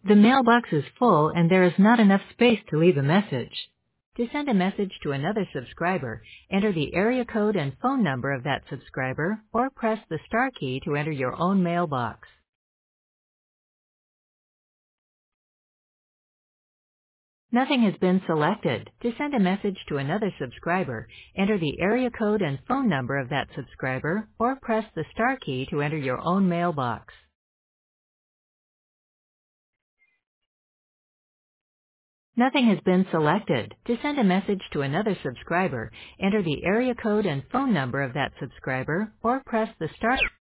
The mailbox is full and there is not enough space to leave a message. To send a message to another subscriber, enter the area code and phone number of that subscriber or press the star key to enter your own mailbox. Nothing has been selected. To send a message to another subscriber, enter the area code and phone number of that subscriber or press the star key to enter your own mailbox. Nothing has been selected. To send a message to another subscriber, enter the area code and phone number of that subscriber or press the star